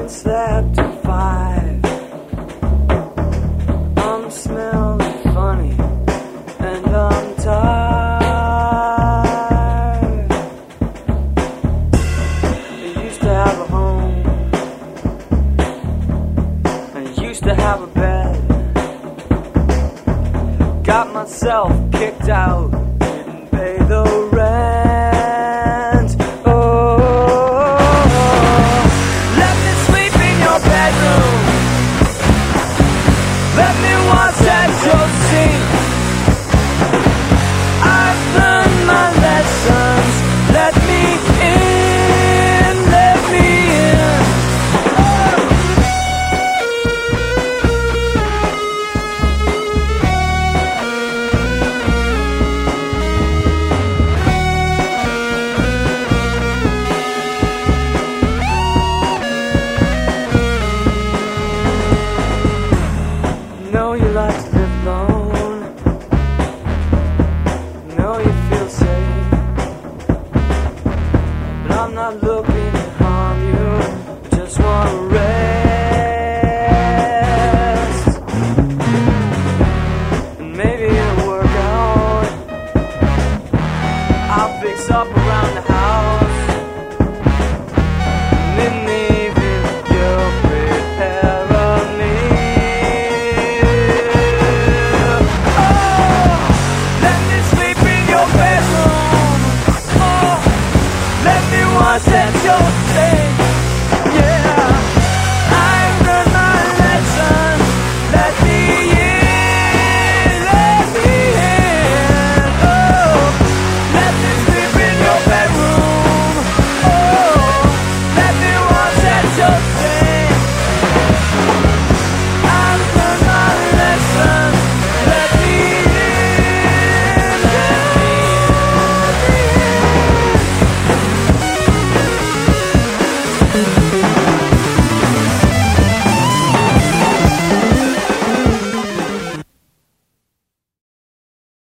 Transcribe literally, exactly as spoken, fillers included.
and slept till five. I'm smelling funny and I'm tired. I used to have a home, I used to have a bed. Got myself kicked out, didn't pay the